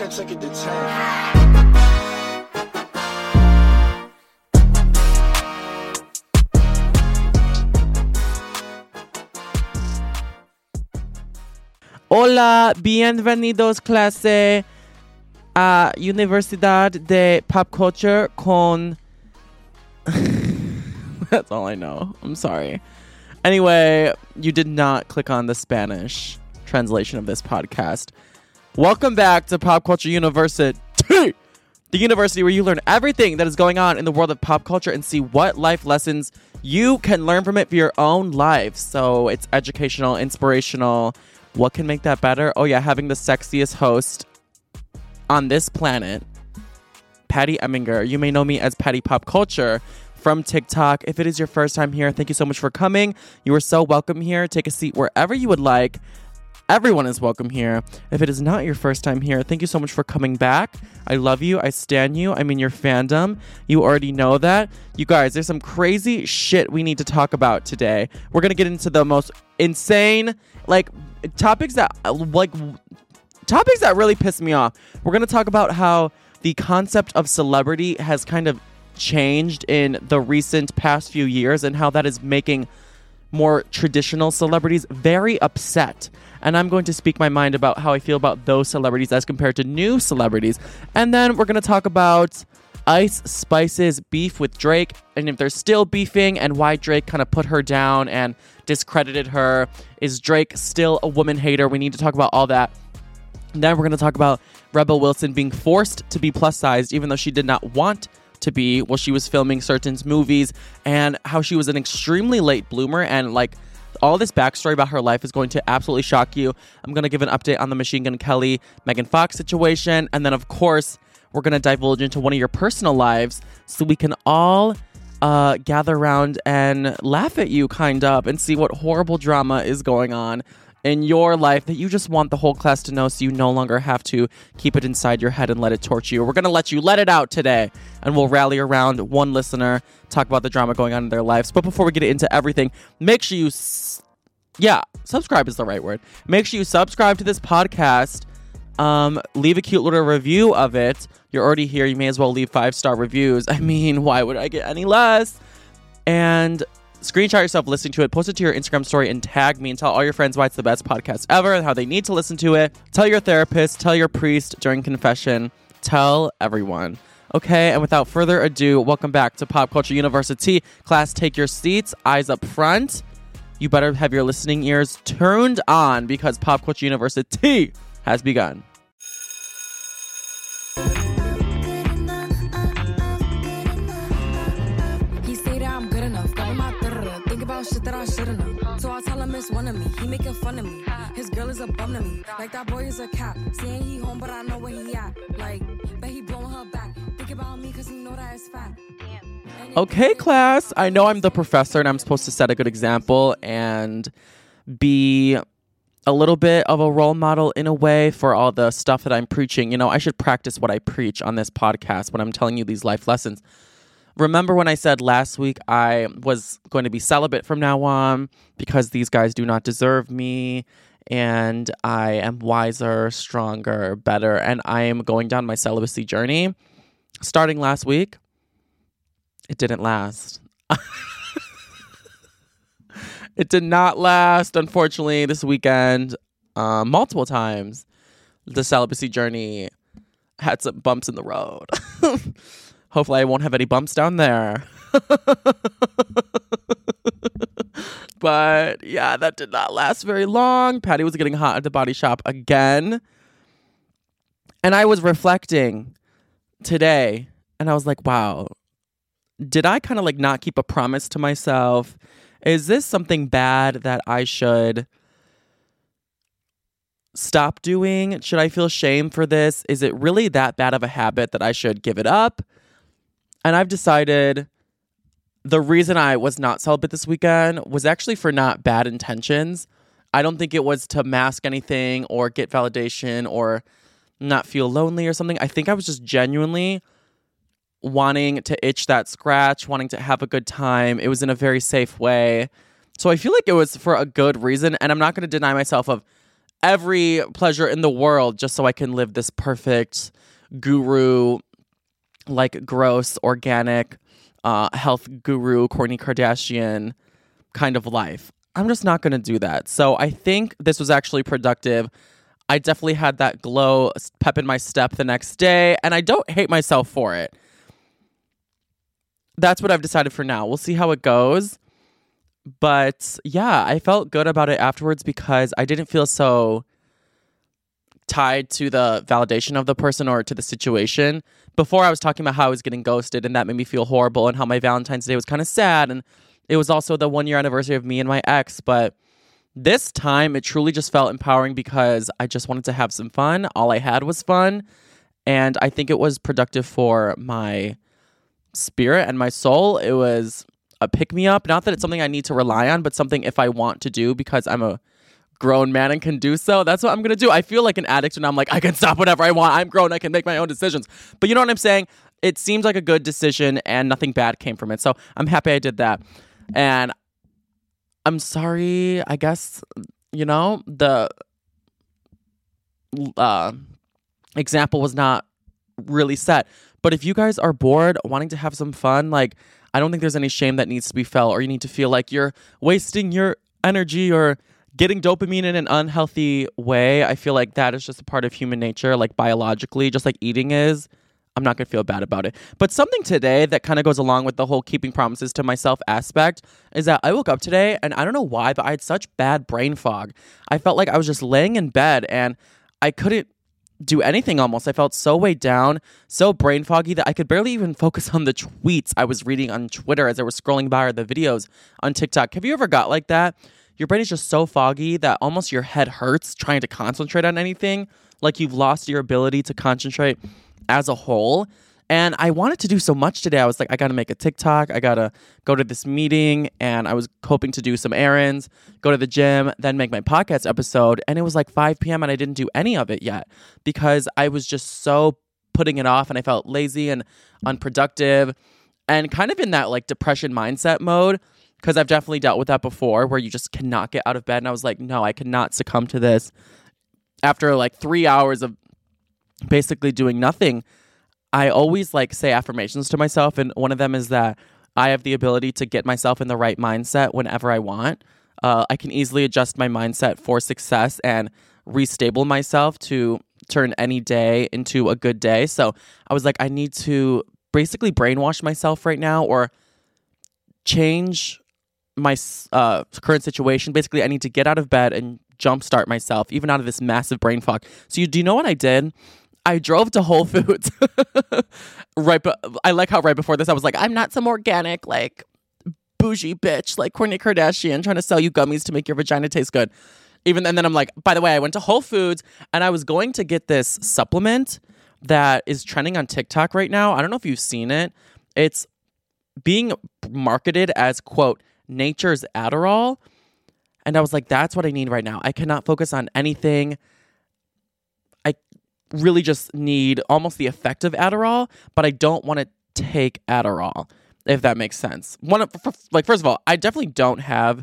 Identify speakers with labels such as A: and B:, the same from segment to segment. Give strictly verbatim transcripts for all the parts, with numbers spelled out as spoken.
A: ten, take it to ten.
B: Hola, bienvenidos clase a Universidad de Pop Culture con... That's all I know. I'm sorry. Anyway, you did not click on the Spanish translation of this podcast. Welcome back to Pop Culture University, the university where you learn everything that is going on in the world of pop culture and see what life lessons you can learn from it for your own life. So it's educational, inspirational. What can make that better? Oh yeah, having the sexiest host on this planet, Patty Eminger. You may know me as Patty Pop Culture from TikTok. If it is your first time here, thank you so much for coming. You are so welcome here. Take a seat wherever you would like. Everyone is welcome here. If it is not your first time here, thank you so much for coming back. I love you. I stan you. I'm in your fandom. You already know that. You guys, there's some crazy shit we need to talk about today. We're going to get into the most insane, like, topics that, like, topics that really piss me off. We're going to talk about how the concept of celebrity has kind of changed in the recent past few years and how that is making more traditional celebrities very upset. And I'm going to speak my mind about how I feel about those celebrities as compared to new celebrities. And then we're going to talk about Ice Spice's beef with Drake and if they're still beefing and why Drake kind of put her down and discredited her. Is Drake still a woman hater? We need to talk about all that. And then we're going to talk about Rebel Wilson being forced to be plus sized even though she did not want to be while she was filming certain movies, and how she was an extremely late bloomer, and like all this backstory about her life is going to absolutely shock you. I'm going to give an update on the Machine Gun Kelly Megan Fox situation, and then of course we're going to divulge into one of your personal lives so we can all uh, gather around and laugh at you kind of and see what horrible drama is going on in your life that you just want the whole class to know so you no longer have to keep it inside your head and let it torture you. We're going to let you let it out today, and we'll rally around one listener, talk about the drama going on in their lives. But before we get into everything, make sure you, s- yeah, subscribe is the right word. Make sure you subscribe to this podcast. Um, leave a cute little review of it. You're already here. You may as well leave five-star reviews. I mean, why would I get any less? And screenshot yourself listening to it, post it to your Instagram story, and tag me and tell all your friends why it's the best podcast ever and how they need to listen to it. Tell your therapist, tell your priest during confession, tell everyone. Okay, and without further ado, welcome back to Pop Culture University. Class, take your seats, eyes up front. You better have your listening ears turned on because Pop Culture University has begun.
C: Shit that I shouldn't know. So I tell him it's one of me. He making fun of me. His girl is a bum to me. Like that boy is a cat. Saying he home, but I know where he at. Like, bet he blowing her back. Think about me cause he know that it's fat.
B: Okay, class. I know I'm the professor and I'm supposed to set a good example and be a little bit of a role model in a way for all the stuff that I'm preaching. You know, I should practice what I preach on this podcast when I'm telling you these life lessons. Remember when I said last week I was going to be celibate from now on because these guys do not deserve me and I am wiser, stronger, better, and I am going down my celibacy journey starting last week. It didn't last. It did not last, unfortunately, this weekend. Uh, multiple times, the celibacy journey had some bumps in the road. Hopefully I won't have any bumps down there. But yeah, that did not last very long. Patty was getting hot at the Body Shop again. And I was reflecting today and I was like, wow, did I kind of like not keep a promise to myself? Is this something bad that I should stop doing? Should I feel shame for this? Is it really that bad of a habit that I should give it up? And I've decided the reason I was not celibate this weekend was actually for not bad intentions. I don't think it was to mask anything or get validation or not feel lonely or something. I think I was just genuinely wanting to itch that scratch, wanting to have a good time. It was in a very safe way. So I feel like it was for a good reason. And I'm not going to deny myself of every pleasure in the world just so I can live this perfect guru, like gross, organic, uh, health guru, Kourtney Kardashian kind of life. I'm just not going to do that. So I think this was actually productive. I definitely had that glow, pep in my step the next day, and I don't hate myself for it. That's what I've decided for now. We'll see how it goes. But yeah, I felt good about it afterwards because I didn't feel so tied to the validation of the person or to the situation. Before I was talking about how I was getting ghosted and that made me feel horrible and how my Valentine's Day was kind of sad. And it was also the one year anniversary of me and my ex. But this time it truly just felt empowering because I just wanted to have some fun. All I had was fun. And I think it was productive for my spirit and my soul. It was a pick-me-up. Not that it's something I need to rely on, but something if I want to do because I'm a grown man and can do so, that's what I'm going to do. I feel like an addict and I'm like, I can stop whenever I want. I'm grown. I can make my own decisions. But you know what I'm saying? It seems like a good decision and nothing bad came from it. So I'm happy I did that. And I'm sorry, I guess, you know, the uh, example was not really set. But if you guys are bored, wanting to have some fun, like, I don't think there's any shame that needs to be felt or you need to feel like you're wasting your energy or getting dopamine in an unhealthy way. I feel like that is just a part of human nature, like biologically, just like eating is. I'm not going to feel bad about it. But something today that kind of goes along with the whole keeping promises to myself aspect is that I woke up today and I don't know why, but I had such bad brain fog. I felt like I was just laying in bed and I couldn't do anything almost. I felt so weighed down, so brain foggy that I could barely even focus on the tweets I was reading on Twitter as I was scrolling by or the videos on TikTok. Have you ever got like that? Your brain is just so foggy that almost your head hurts trying to concentrate on anything. Like you've lost your ability to concentrate as a whole. And I wanted to do so much today. I was like, I got to make a TikTok. I got to go to this meeting. And I was hoping to do some errands, go to the gym, then make my podcast episode. And it was like five p.m. and I didn't do any of it yet because I was just so putting it off and I felt lazy and unproductive and kind of in that like depression mindset mode because I've definitely dealt with that before where you just cannot get out of bed. And I was like, no, I cannot succumb to this. After like three hours of basically doing nothing, I always like say affirmations to myself, and one of them is that I have the ability to get myself in the right mindset whenever I want. Uh, I can easily adjust my mindset for success and restable myself to turn any day into a good day. So I was like, I need to basically brainwash myself right now or change my uh, current situation. Basically, I need to get out of bed and jumpstart myself, even out of this massive brain fog. So you, do you know what I did? I drove to Whole Foods. right, but I like how right before this I was like, I'm not some organic like bougie bitch like Kourtney Kardashian trying to sell you gummies to make your vagina taste good. Even and then I'm like, by the way, I went to Whole Foods and I was going to get this supplement that is trending on TikTok right now. I don't know if you've seen it. It's being marketed as quote nature's Adderall, and I was like, that's what I need right now. I cannot focus on anything. I really just need almost the effect of Adderall, but I don't want to take Adderall, if that makes sense. One of, like, first of all, I definitely don't have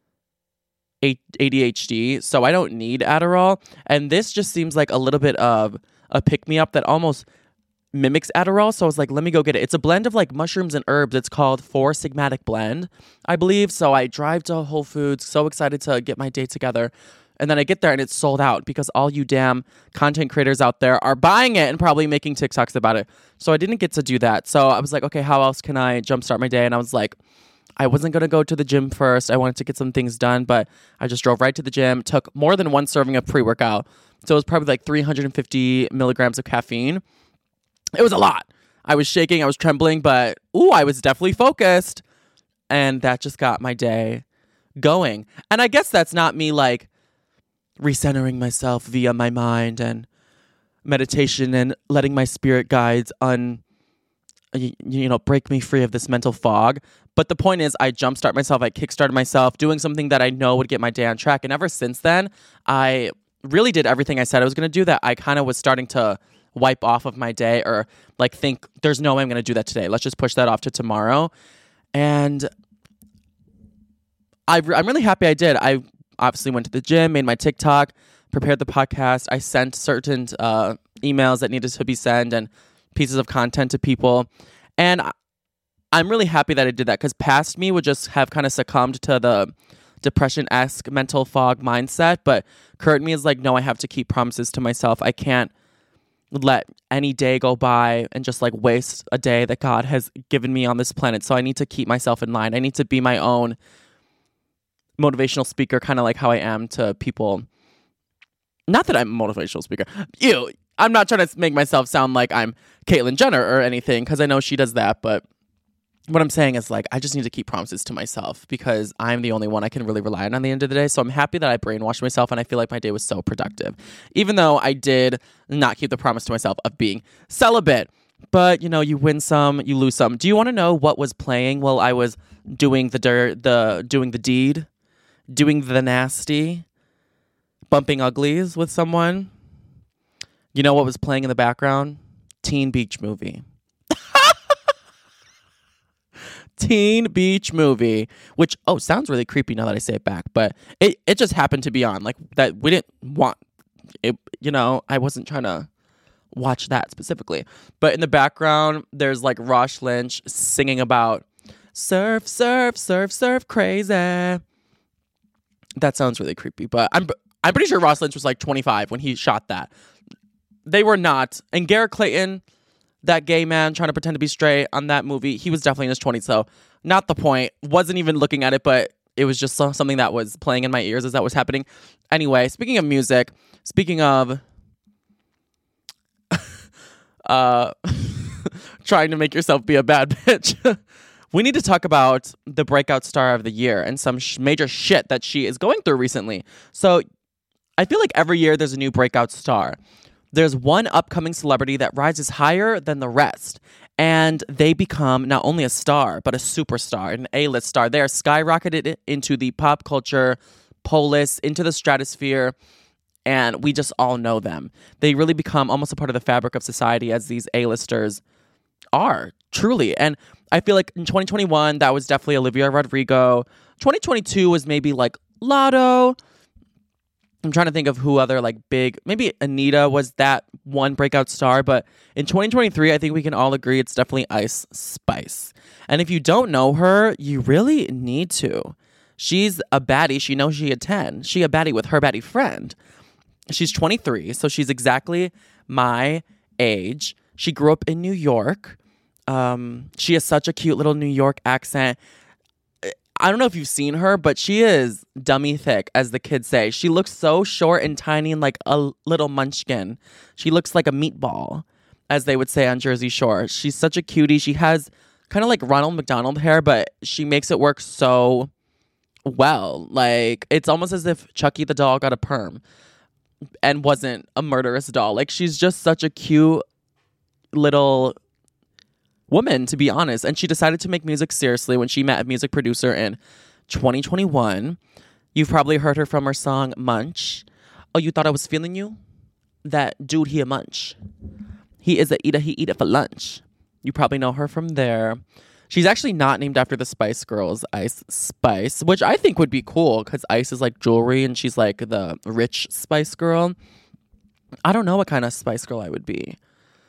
B: A D H D, so I don't need Adderall. And this just seems like a little bit of a pick-me-up that almost mimics Adderall. So I was like, let me go get it. It's a blend of like mushrooms and herbs. It's called Four Sigmatic Blend, I believe. So I drive to Whole Foods, so excited to get my day together. And then I get there and it's sold out because all you damn content creators out there are buying it and probably making TikToks about it. So I didn't get to do that. So I was like, okay, how else can I jumpstart my day? And I was like, I wasn't going to go to the gym first. I wanted to get some things done, but I just drove right to the gym, took more than one serving of pre-workout. So it was probably like three hundred fifty milligrams of caffeine. It was a lot. I was shaking, I was trembling, but ooh, I was definitely focused. And that just got my day going. And I guess that's not me like recentering myself via my mind and meditation and letting my spirit guides un, you, you know, break me free of this mental fog. But the point is, I jumpstart myself, I kickstarted myself, doing something that I know would get my day on track. And ever since then, I really did everything I said I was going to do. That I kind of was starting to wipe off of my day or like think there's no way I'm going to do that today. Let's just push that off to tomorrow. And I, I'm really happy I did. I obviously went to the gym, made my TikTok, prepared the podcast. I sent certain uh, emails that needed to be sent and pieces of content to people. And I- I'm really happy that I did that because past me would just have kind of succumbed to the depression-esque mental fog mindset. But current me is like, no, I have to keep promises to myself. I can't let any day go by and just like waste a day that God has given me on this planet. So I need to keep myself in line. I need to be my own motivational speaker, kind of like how I am to people. Not that I'm a motivational speaker. Ew, I'm not trying to make myself sound like I'm Caitlyn Jenner or anything, because I know she does that. But what I'm saying is, like, I just need to keep promises to myself because I'm the only one I can really rely on at the end of the day. So I'm happy that I brainwashed myself, and I feel like my day was so productive, even though I did not keep the promise to myself of being celibate. But, you know, you win some, you lose some. Do you want to know what was playing while I was doing the dirt, the doing the deed, doing the nasty, bumping uglies with someone? You know what was playing in the background? Teen Beach Movie. Teen Beach Movie, which, oh, sounds really creepy now that I say it back, but it, it just happened to be on. Like, that we didn't want it, you know, I wasn't trying to watch that specifically. But in the background, there's like Rosh Lynch singing about surf, surf, surf, surf, crazy. That sounds really creepy, but I'm I'm pretty sure Rosh Lynch was like twenty-five when he shot that. They were not. And Garrett Clayton, that gay man trying to pretend to be straight on that movie, he was definitely in his twenties, so not the point. Wasn't even looking at it, but it was just so, something that was playing in my ears as that was happening. Anyway, speaking of music, speaking of uh, trying to make yourself be a bad bitch, we need to talk about the breakout star of the year and some sh- major shit that she is going through recently. So I feel like every year there's a new breakout star. There's one upcoming celebrity that rises higher than the rest, and they become not only a star, but a superstar, an A-list star. They are skyrocketed into the pop culture polis, into the stratosphere, and we just all know them. They really become almost a part of the fabric of society, as these A-listers are, truly. And I feel like in twenty twenty-one, that was definitely Olivia Rodrigo. twenty twenty-two was maybe like Lotto. I'm trying to think of who other like big, maybe Anita was that one breakout star, but in twenty twenty-three, I think we can all agree it's definitely Ice Spice. And if you don't know her, you really need to. She's a baddie. She knows she a ten. She a baddie with her baddie friend. She's twenty-three, so she's exactly my age. She grew up in New York. Um, she has such a cute little New York accent. I don't know if you've seen her, but she is dummy thick, as the kids say. She looks so short and tiny and like a little munchkin. She looks like a meatball, as they would say on Jersey Shore. She's such a cutie. She has kind of like Ronald McDonald hair, but she makes it work so well. Like, it's almost as if Chucky the doll got a perm and wasn't a murderous doll. Like, she's just such a cute little woman, to be honest. And she decided to make music seriously when she met a music producer in twenty twenty-one. You've probably heard her from her song Munch. Oh, you thought I was feeling you? That dude, he a munch. He is a eater, he eat it for lunch. You probably know her from there. She's actually not named after the Spice Girls, Ice Spice, which I think would be cool because Ice is like jewelry and she's like the rich Spice Girl. I don't know what kind of Spice Girl I would be.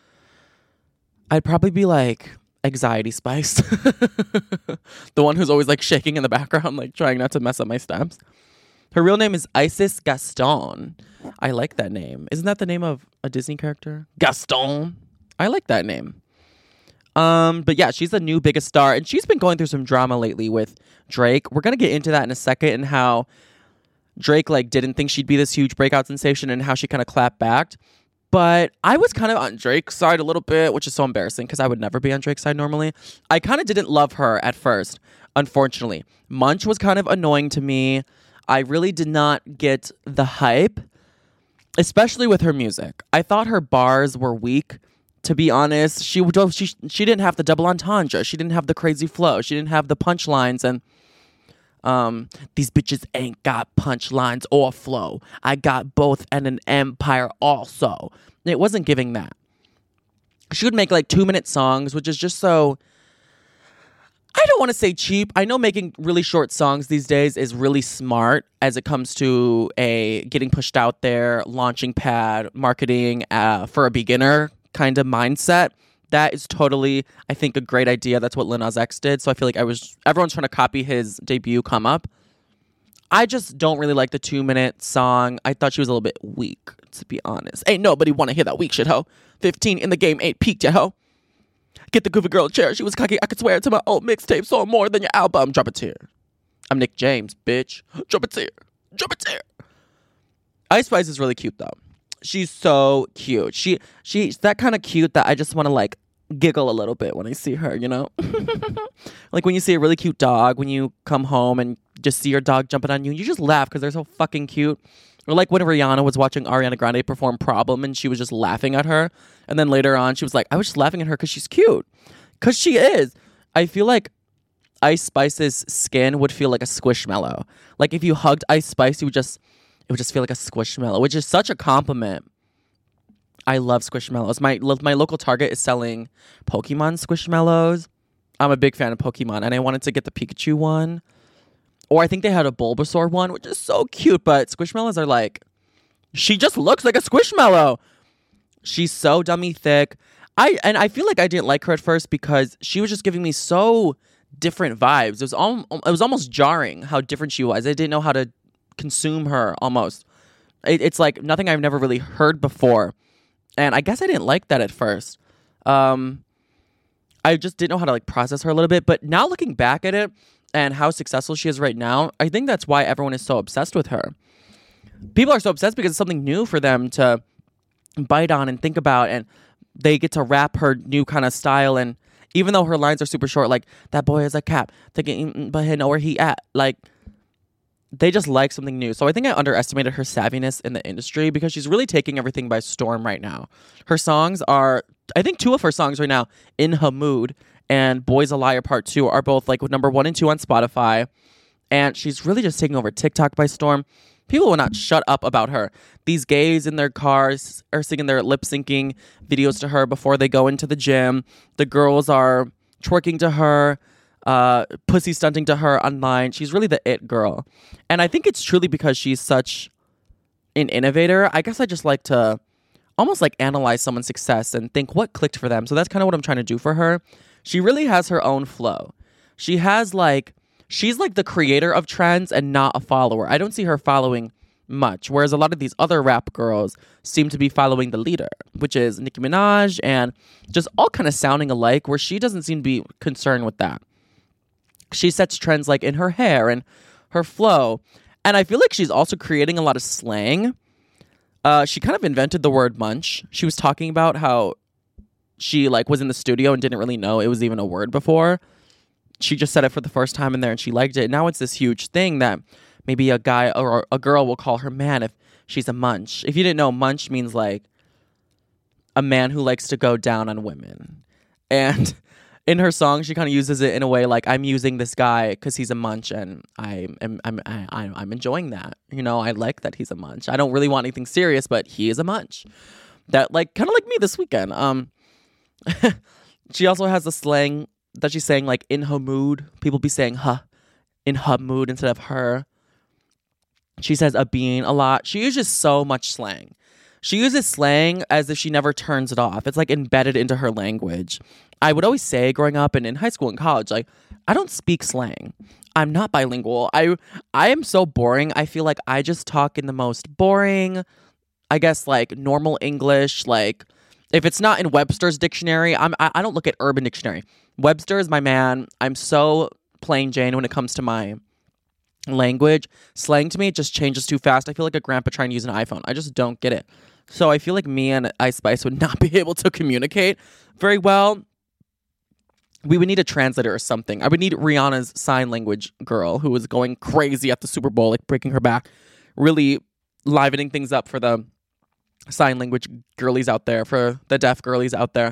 B: I'd probably be like Anxiety Spice. The one who's always like shaking in the background, like trying not to mess up my steps. Her real name is Isis Gaston. I like that name. Isn't that the name of a Disney character? Gaston. I like that name. Um, but yeah, she's the new biggest star, and she's been going through some drama lately with Drake. We're gonna get into that in a second, and how Drake like didn't think she'd be this huge breakout sensation, and how she kind of clapped back. But I was kind of on Drake's side a little bit, which is so embarrassing because I would never be on Drake's side normally. I kind of didn't love her at first, unfortunately. Munch was kind of annoying to me. I really did not get the hype, especially with her music. I thought her bars were weak, to be honest. She she she didn't have the double entendre. She didn't have the crazy flow. She didn't have the punchlines and Um, these bitches ain't got punchlines or flow. I got both and an empire also. It wasn't giving that. She would make like two minute songs, which is just so, I don't want to say cheap. I know making really short songs these days is really smart as it comes to a getting pushed out there, launching pad, marketing uh, for a beginner kind of mindset. That is totally, I think, a great idea. That's what Lil Nas X did. So I feel like I was everyone's trying to copy his debut come up. I just don't really like the two-minute song. I thought she was a little bit weak, to be honest. Ain't nobody want to hear that weak shit, ho. fifteen in the game ain't peaked yet, ho. Get the goofy girl chair. She was cocky. I could swear to my old mixtape sold more than your album. Drop a tear. I'm Nick James, bitch. Drop a tear. Drop a tear. Ice Spice is really cute, though. She's so cute. She She's that kind of cute that I just want to, like, giggle a little bit when I see her, you know? Like when you see a really cute dog, when you come home and just see your dog jumping on you, you just laugh because they're so fucking cute. Or like when Rihanna was watching Ariana Grande perform Problem and she was just laughing at her. And then later on, she was like, I was just laughing at her because she's cute. Because she is. I feel like Ice Spice's skin would feel like a Squishmallow. Like if you hugged Ice Spice, you would just, it would just feel like a Squishmallow, which is such a compliment. I love Squishmallows. My, my local Target is selling Pokemon Squishmallows. I'm a big fan of Pokemon and I wanted to get the Pikachu one. Or I think they had a Bulbasaur one, which is so cute. But Squishmallows are like, she just looks like a Squishmallow. She's so dummy thick. I and I feel like I didn't like her at first because she was just giving me so different vibes. It was al- it was almost jarring how different she was. I didn't know how to consume her almost. It, it's like nothing I've never really heard before. And I guess I didn't like that at first. Um, I just didn't know how to like process her a little bit. But now looking back at it, and how successful she is right now, I think that's why everyone is so obsessed with her. People are so obsessed because it's something new for them to bite on and think about, and they get to rap her new kind of style. And even though her lines are super short, like, that boy is a cap, thinking, but he know where he at. Like, they just like something new. So I think I underestimated her savviness in the industry because she's really taking everything by storm right now. Her songs are, I think two of her songs right now, In Her Mood and Boy's a Liar Part two are both like number one and two on Spotify. And she's really just taking over TikTok by storm. People will not shut up about her. These gays in their cars are singing their lip syncing videos to her before they go into the gym. The girls are twerking to her, uh, pussy stunting to her online. She's really the it girl. And I think it's truly because she's such an innovator. I guess I just like to almost like analyze someone's success and think what clicked for them. So that's kind of what I'm trying to do for her. She really has her own flow. She has like, she's like the creator of trends and not a follower. I don't see her following much. Whereas a lot of these other rap girls seem to be following the leader, which is Nicki Minaj, and just all kind of sounding alike, where she doesn't seem to be concerned with that. She sets trends like in her hair and her flow. And I feel like she's also creating a lot of slang. Uh, she kind of invented the word munch. She was talking about how she like was in the studio and didn't really know it was even a word before. She just said it for the first time in there and she liked it. Now it's this huge thing that maybe a guy or a girl will call her man if she's a munch. If you didn't know, munch means like a man who likes to go down on women. And in her song, she kind of uses it in a way like, I'm using this guy because he's a munch and I am I'm, I, I'm enjoying that. You know, I like that he's a munch. I don't really want anything serious, but he is a munch. That like kind of like me this weekend. Um, she also has a slang that she's saying like in her mood. People be saying huh in her mood instead of her. She says a bean a lot. She uses so much slang. She uses slang as if she never turns it off. It's like embedded into her language. I would always say growing up and in high school and college, like, I don't speak slang. I'm not bilingual. I I am so boring. I feel like I just talk in the most boring, I guess, like normal English. Like if it's not in Webster's dictionary, I'm I, I don't look at Urban Dictionary. Webster is my man. I'm so plain Jane when it comes to my language. Slang to me, it just changes too fast. I feel like a grandpa trying to use an iPhone. I just don't get it. So I feel like me and Ice Spice would not be able to communicate very well. We would need a translator or something. I would need Rihanna's sign language girl who was going crazy at the Super Bowl, like breaking her back, really livening things up for the sign language girlies out there, for the deaf girlies out there.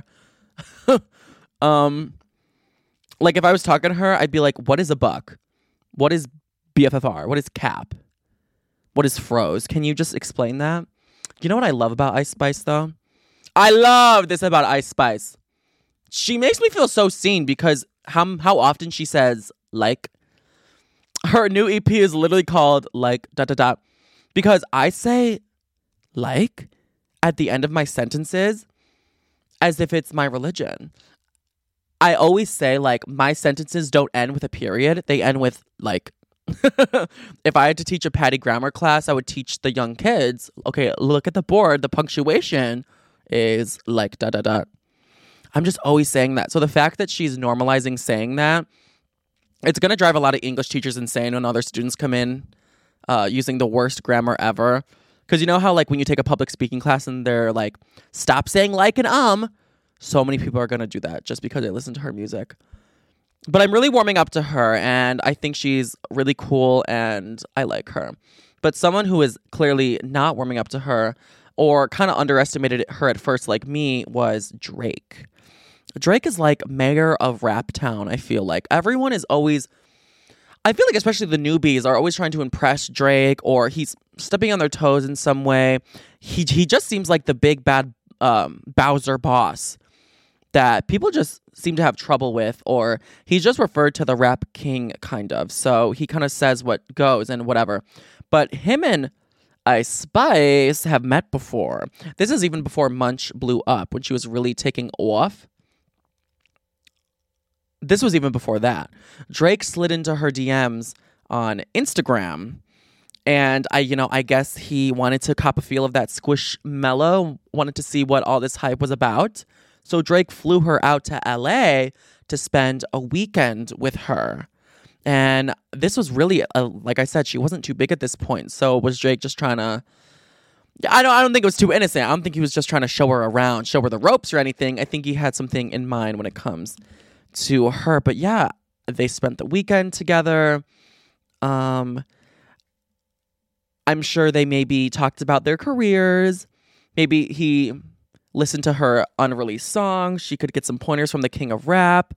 B: um, like if I was talking to her, I'd be like, what is a buck? What is B F F R? What is cap? What is froze? Can you just explain that? You know what I love about Ice Spice, though? I love this about Ice Spice. She makes me feel so seen because how how often she says like. Her new E P is literally called like da da da, because I say like at the end of my sentences as if it's my religion. I always say like my sentences don't end with a period; they end with like. If I had to teach a Patty grammar class, I would teach the young kids, okay, look at the board, the punctuation is like da da da. I'm just always saying that. So the fact that she's normalizing saying that, it's going to drive a lot of English teachers insane when other students come in uh, using the worst grammar ever. Because you know how like when you take a public speaking class and they're like, stop saying like and um. So many people are going to do that just because they listen to her music. But I'm really warming up to her, and I think she's really cool, and I like her. But someone who is clearly not warming up to her or kind of underestimated her at first like me was Drake. Drake is like mayor of Rap Town, I feel like. Everyone is always... I feel like especially the newbies are always trying to impress Drake, or he's stepping on their toes in some way. He he just seems like the big bad um, Bowser boss that people just seem to have trouble with, or he's just referred to the rap king kind of. So he kind of says what goes and whatever. But him and Ice Spice have met before. This is even before Munch blew up, when she was really taking off. This was even before that. Drake slid into her D Ms on Instagram. And I, you know, I guess he wanted to cop a feel of that Squishmallow, wanted to see what all this hype was about. So Drake flew her out to L A to spend a weekend with her. And this was really, a, like I said, she wasn't too big at this point. So was Drake just trying to, I don't, I don't think it was too innocent. I don't think he was just trying to show her around, show her the ropes or anything. I think he had something in mind when it comes to her. But yeah, they spent the weekend together. Um, I'm sure they maybe talked about their careers. Maybe he listened to her unreleased songs. She could get some pointers from the king of rap.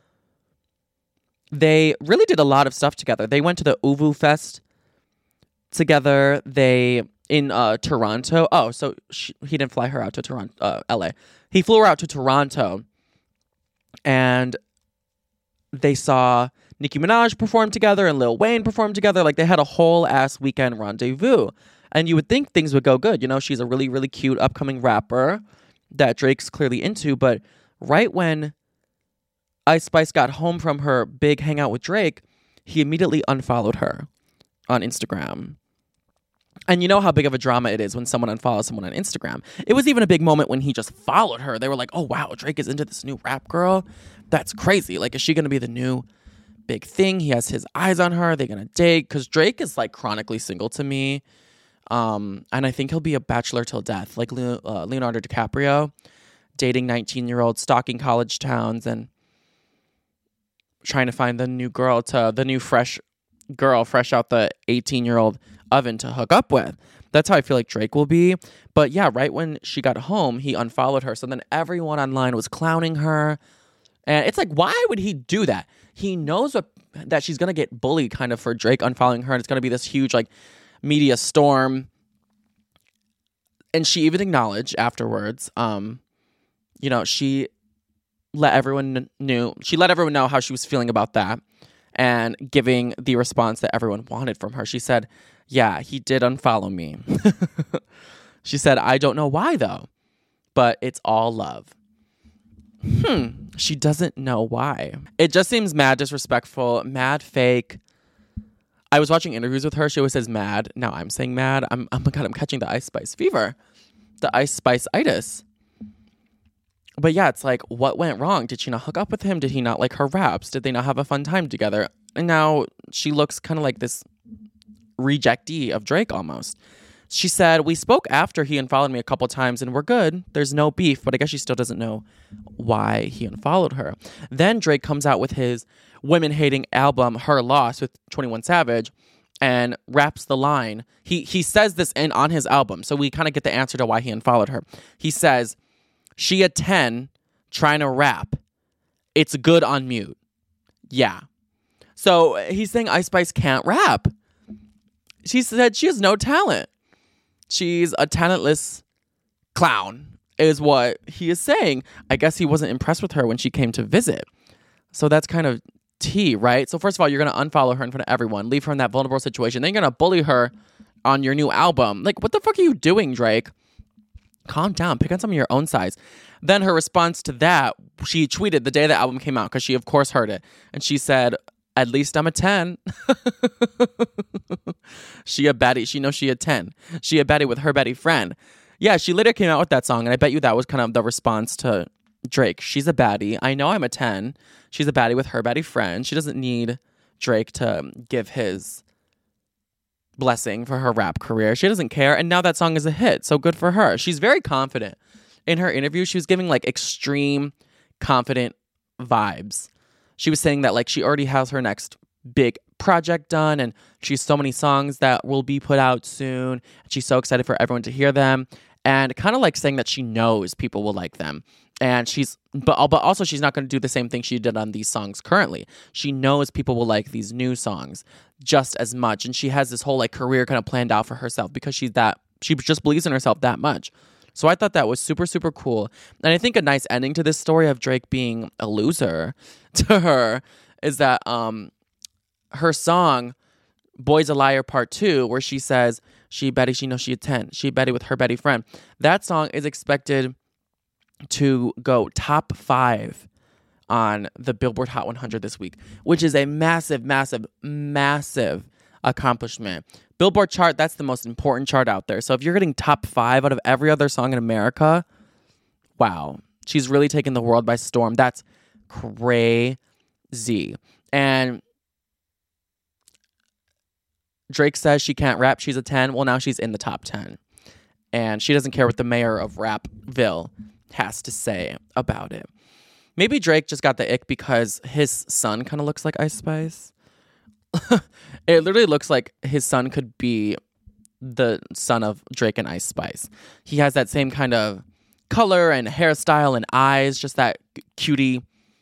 B: They really did a lot of stuff together. They went to the Uvu Fest together. They, in uh, Toronto. Oh, so she, he didn't fly her out to Toronto, uh, L A. He flew her out to Toronto. And they saw Nicki Minaj perform together and Lil Wayne perform together. Like, they had a whole ass weekend rendezvous. And you would think things would go good. You know, she's a really, really cute upcoming rapper that Drake's clearly into. But right when Ice Spice got home from her big hangout with Drake, he immediately unfollowed her on Instagram. And you know how big of a drama it is when someone unfollows someone on Instagram. It was even a big moment when he just followed her. They were like, oh, wow, Drake is into this new rap girl. That's crazy. Like, is she going to be the new big thing? He has his eyes on her. They're going to date. Because Drake is, like, chronically single to me. Um, and I think he'll be a bachelor till death. Like Le- uh, Leonardo DiCaprio, dating nineteen-year-olds, stalking college towns, and trying to find the new girl to, the new fresh girl, fresh out the eighteen-year-old oven to hook up with. That's how I feel like Drake will be. But yeah, right when she got home, he unfollowed her. So then everyone online was clowning her. And it's like, why would he do that? He knows what, that she's going to get bullied kind of for Drake unfollowing her. And it's going to be this huge like media storm. And she even acknowledged afterwards, um, you know, she let everyone knew, she let everyone know how she was feeling about that. And giving the response that everyone wanted from her. She said, yeah, he did unfollow me. She said, I don't know why though, but it's all love. Hmm. She doesn't know why. It just seems mad disrespectful, mad fake. I was watching interviews with her. She always says mad. Now I'm saying mad. I'm, oh my God, I'm catching the Ice Spice fever. The Ice Spice-itis. But yeah, it's like, what went wrong? Did she not hook up with him? Did he not like her raps? Did they not have a fun time together? And now she looks kind of like this rejectee of Drake almost. She said, we spoke after he unfollowed me a couple times and we're good. There's no beef, but I guess she still doesn't know why he unfollowed her. Then Drake comes out with his women-hating album, Her Loss, with twenty-one Savage, and raps the line. He he says this in on his album, so we kind of get the answer to why he unfollowed her. He says, she a ten, trying to rap. It's good on mute. Yeah. So he's saying Ice Spice can't rap. She said she has no talent. She's a talentless clown, is what he is saying. I guess he wasn't impressed with her when she came to visit. So that's kind of tea, right? So first of all, you're going to unfollow her in front of everyone, leave her in that vulnerable situation. Then you're going to bully her on your new album. Like, what the fuck are you doing, Drake? Calm down. Pick on some of your own size. Then her response to that, she tweeted the day the album came out because she, of course, heard it. And she said, at least I'm a ten. She a baddie. She knows she a ten. She a baddie with her baddie friend. Yeah, she later came out with that song. And I bet you that was kind of the response to Drake. She's a baddie. I know I'm a ten. She's a baddie with her baddie friend. She doesn't need Drake to give his blessing for her rap career. She doesn't care. And now that song is a hit. So good for her. She's very confident. In her interview, she was giving like extreme confident vibes. She was saying that like she already has her next big project done and she's so many songs that will be put out soon. She's so excited for everyone to hear them and kind of like saying that she knows people will like them. And she's, but, but also she's not going to do the same thing she did on these songs currently. She knows people will like these new songs just as much. And she has this whole like career kind of planned out for herself because she's that, she just believes in herself that much. So I thought that was super, super cool. And I think a nice ending to this story of Drake being a loser to her is that um, her song, Boy's a Liar Part two, where she says, she Betty, she knows she a ten. She Betty with her Betty friend. That song is expected to go top five on the Billboard Hot one hundred this week, which is a massive, massive, massive accomplishment. Billboard chart, that's the most important chart out there. So if you're getting top five out of every other song in America, wow. She's really taken the world by storm. That's crazy. And Drake says she can't rap. She's a ten. Well, now she's in the top ten. And she doesn't care what the mayor of Rapville has to say about it. Maybe Drake just got the ick because his son kind of looks like Ice Spice. It literally looks like his son could be the son of Drake and Ice Spice. He has that same kind of color and hairstyle and eyes, just that cutie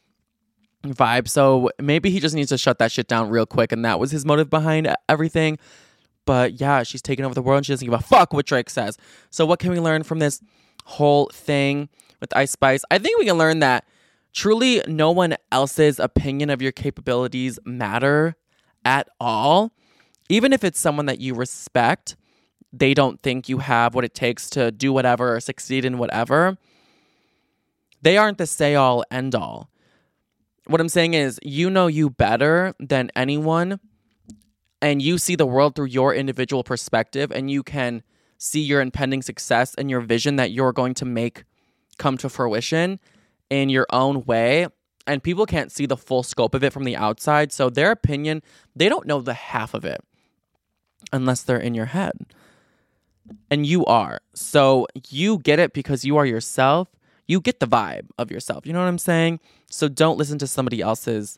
B: vibe. So maybe he just needs to shut that shit down real quick. And that was his motive behind everything. But yeah, she's taking over the world and she doesn't give a fuck what Drake says. So what can we learn from this whole thing with Ice Spice? I think we can learn that truly no one else's opinion of your capabilities matter at all. Even if it's someone that you respect, they don't think you have what it takes to do whatever or succeed in whatever. They aren't the say-all, end-all. What I'm saying is, you know you better than anyone, and you see the world through your individual perspective, and you can see your impending success and your vision that you're going to make come to fruition in your own way. And people can't see the full scope of it from the outside. So their opinion, they don't know the half of it unless they're in your head. And you are. So you get it because you are yourself. You get the vibe of yourself. You know what I'm saying? So don't listen to somebody else's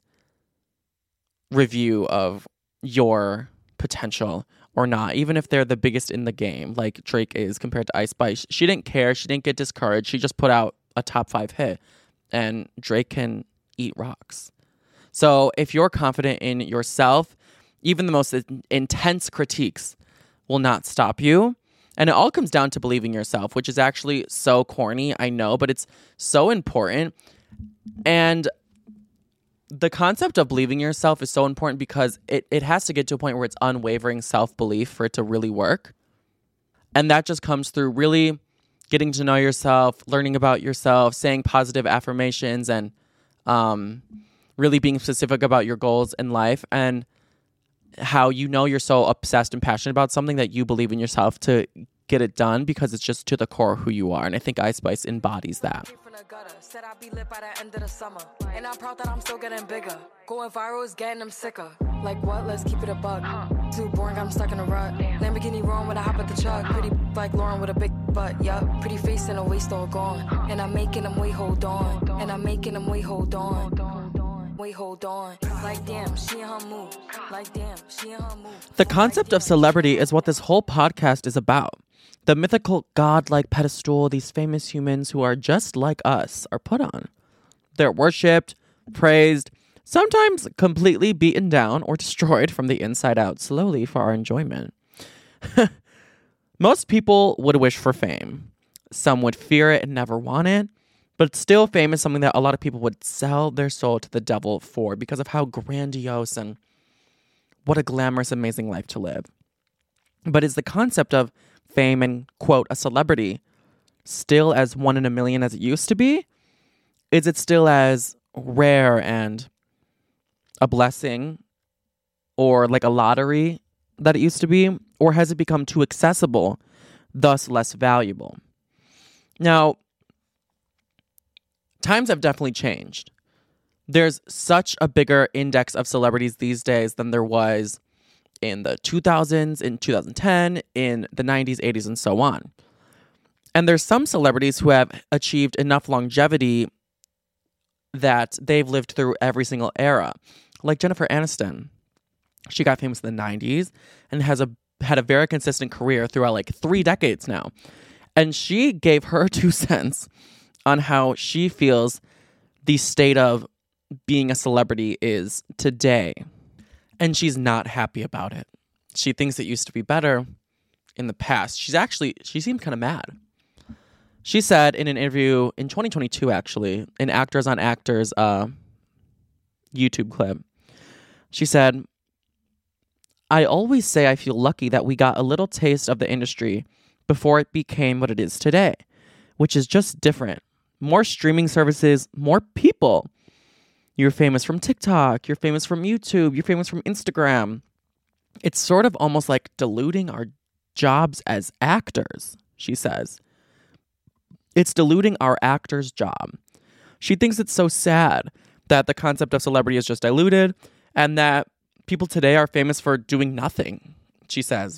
B: review of your potential or not, even if they're the biggest in the game, like Drake is compared to Ice Spice. She didn't care. She didn't get discouraged. She just put out a top five hit. And Drake can eat rocks. So if you're confident in yourself, even the most intense critiques will not stop you. And it all comes down to believing yourself, which is actually so corny, I know, but it's so important. And the concept of believing yourself is so important because it, it has to get to a point where it's unwavering self-belief for it to really work. And that just comes through really getting to know yourself, learning about yourself, saying positive affirmations, and um, really being specific about your goals in life and how you know you're so obsessed and passionate about something that you believe in yourself to get it done because it's just to the core of who you are. And I think Ice Spice embodies that.
C: Said I'd be lit by the end of the summer. And I'm proud that I'm still getting bigger. Going viral is getting them sicker. Like what? Let's keep it a bug. Too boring, I'm stuck in a rut. Lamborghini roaring when I hop at the truck. Pretty like Lauren with a big butt, yup. Pretty face and a waist all gone. And I'm making them wait, hold on. And I'm making them wait, hold on. Wait, hold on. Like damn, she in her move. Like damn, she in her move.
B: The concept of celebrity is what this whole podcast is about. The mythical god-like pedestal these famous humans who are just like us are put on. They're worshipped, praised, sometimes completely beaten down or destroyed from the inside out slowly for our enjoyment. Most people would wish for fame. Some would fear it and never want it. But still, fame is something that a lot of people would sell their soul to the devil for because of how grandiose and what a glamorous, amazing life to live. But is the concept of fame and, quote, a celebrity still as one in a million as it used to be? Is it still as rare and a blessing or like a lottery that it used to be? Or has it become too accessible, thus less valuable? Now, times have definitely changed. There's such a bigger index of celebrities these days than there was in the two thousands, in two thousand ten, in the nineties, eighties, and so on. And there's some celebrities who have achieved enough longevity that they've lived through every single era. Like Jennifer Aniston. She got famous in the nineties and has a had a very consistent career throughout like three decades now. And she gave her two cents on how she feels the state of being a celebrity is today. And she's not happy about it. She thinks it used to be better in the past. She's actually, she seemed kind of mad. She said in an interview in twenty twenty-two, actually, in Actors on Actors uh, YouTube clip, she said, "I always say I feel lucky that we got a little taste of the industry before it became what it is today, which is just different. More streaming services, more people. You're famous from TikTok, you're famous from YouTube, you're famous from Instagram. It's sort of almost like diluting our jobs as actors," she says. It's diluting our actor's job. She thinks it's so sad that the concept of celebrity is just diluted and that people today are famous for doing nothing, she says.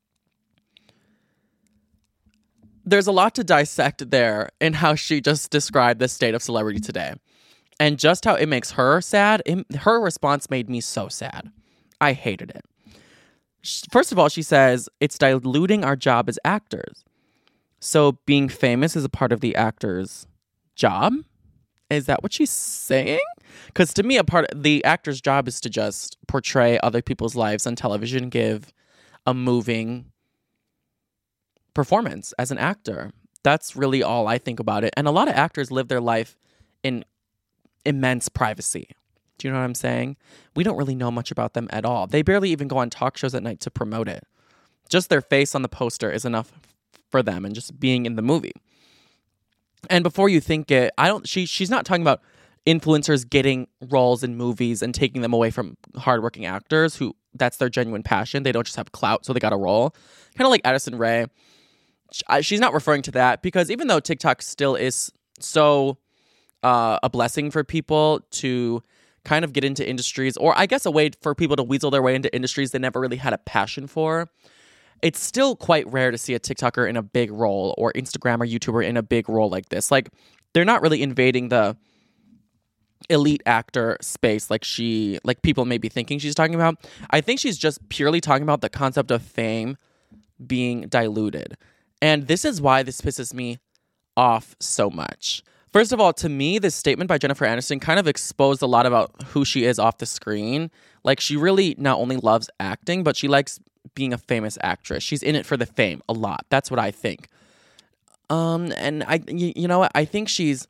B: There's a lot to dissect there in how she just described the state of celebrity today. And just how it makes her sad, it, her response made me so sad. I hated it. First of all, she says, it's diluting our job as actors. So being famous is a part of the actor's job? Is that what she's saying? Because to me, a part of the actor's job is to just portray other people's lives on television, give a moving performance as an actor. That's really all I think about it. And a lot of actors live their life in immense privacy. Do you know what I'm saying? We don't really know much about them at all. They barely even go on talk shows at night to promote it. Just their face on the poster is enough for them and just being in the movie. And before you think it, I don't she she's not talking about influencers getting roles in movies and taking them away from hardworking actors who that's their genuine passion. They don't just have clout, so they got a role. Kind of like Addison Rae. She's not referring to that because even though TikTok still is so uh, a blessing for people to kind of get into industries, or I guess a way for people to weasel their way into industries they never really had a passion for, it's still quite rare to see a TikToker in a big role or Instagram or YouTuber in a big role like this. Like, they're not really invading the elite actor space like she, like people may be thinking she's talking about. I think she's just purely talking about the concept of fame being diluted. And this is why this pisses me off so much. First of all, to me, this statement by Jennifer Aniston kind of exposed a lot about who she is off the screen. Like, she really not only loves acting, but she likes being a famous actress. She's in it for the fame a lot. That's what I think. Um, and I, you, you know what? I think she's,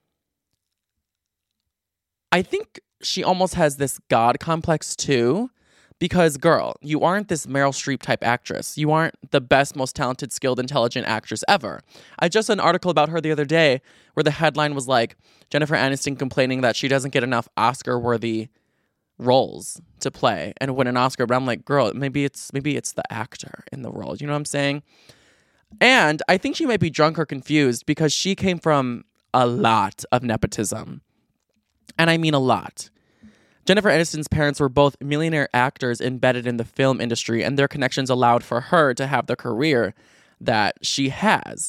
B: I think she almost has this God complex too, because girl, you aren't this Meryl Streep type actress. You aren't the best, most talented, skilled, intelligent actress ever. I just saw an article about her the other day where the headline was like, Jennifer Aniston complaining that she doesn't get enough Oscar-worthy roles to play and win an Oscar. But I'm like, girl, maybe it's maybe it's the actor in the role. You know what I'm saying? And I think she might be drunk or confused because she came from a lot of nepotism. And I mean a lot. Jennifer Aniston's parents were both millionaire actors embedded in the film industry, and their connections allowed for her to have the career that she has.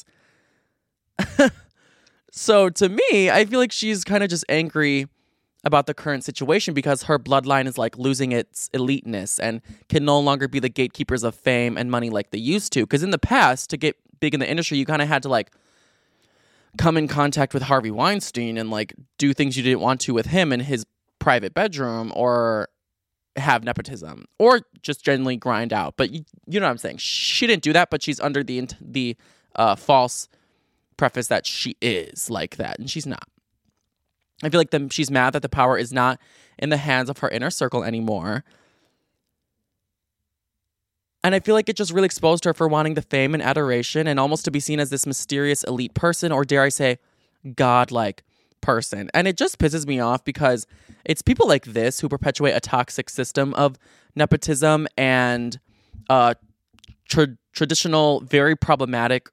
B: So to me, I feel like she's kind of just angry about the current situation because her bloodline is like losing its eliteness and can no longer be the gatekeepers of fame and money like they used to. Because in the past, to get big in the industry, you kind of had to like come in contact with Harvey Weinstein and like do things you didn't want to with him in his private bedroom or have nepotism or just generally grind out. But you, you know what I'm saying? She didn't do that, but she's under the the uh, false preface that she is like that, and she's not. I feel like the, she's mad that the power is not in the hands of her inner circle anymore. And I feel like it just really exposed her for wanting the fame and adoration and almost to be seen as this mysterious elite person, or dare I say, godlike person. And it just pisses me off because it's people like this who perpetuate a toxic system of nepotism and uh, tra- traditional, very problematic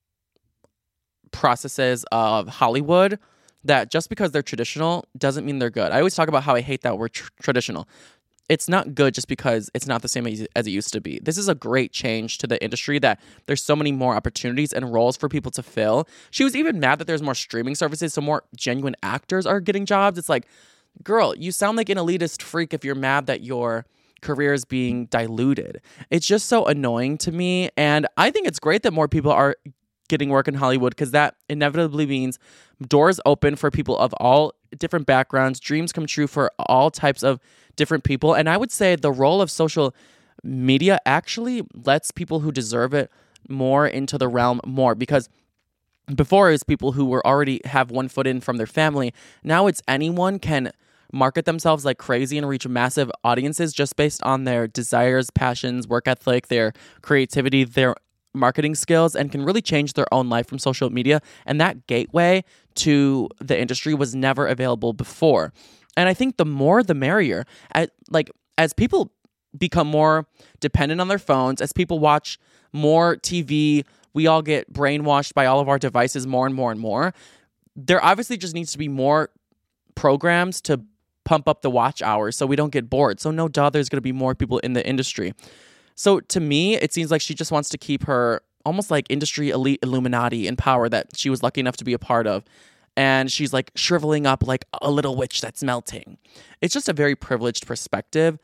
B: processes of Hollywood, that just because they're traditional doesn't mean they're good. I always talk about how I hate that word tr- traditional. It's not good just because it's not the same as, as it used to be. This is a great change to the industry, that there's so many more opportunities and roles for people to fill. She was even mad that there's more streaming services, so more genuine actors are getting jobs. It's like, girl, you sound like an elitist freak if you're mad that your career is being diluted. It's just so annoying to me. And I think it's great that more people are getting work in Hollywood, because that inevitably means doors open for people of all different backgrounds, dreams come true for all types of different people. And I would say the role of social media actually lets people who deserve it more into the realm more, because before it was people who were already have one foot in from their family. Now it's anyone can market themselves like crazy and reach massive audiences just based on their desires, passions, work ethic, their creativity, their marketing skills, and can really change their own life from social media. And that gateway to the industry was never available before. And I think the more the merrier. At, like as people become more dependent on their phones, as people watch more T V, we all get brainwashed by all of our devices more and more and more. There obviously just needs to be more programs to pump up the watch hours so we don't get bored. So no doubt there's going to be more people in the industry. So to me, it seems like she just wants to keep her almost like industry elite Illuminati in power that she was lucky enough to be a part of. And she's like shriveling up like a little witch that's melting. It's just a very privileged perspective.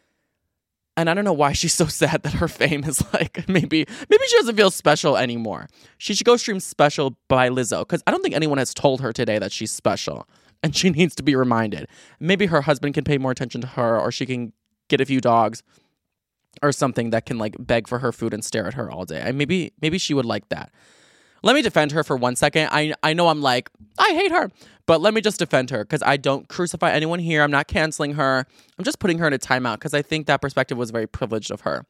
B: And I don't know why she's so sad that her fame is like, maybe maybe she doesn't feel special anymore. She should go stream Special by Lizzo, because I don't think anyone has told her today that she's special. And she needs to be reminded. Maybe her husband can pay more attention to her, or she can get a few dogs or something that can like beg for her food and stare at her all day. I, maybe maybe she would like that. Let me defend her for one second. I I know I'm like, I hate her, but let me just defend her, because I don't crucify anyone here. I'm not canceling her. I'm just putting her in a timeout, because I think that perspective was very privileged of her.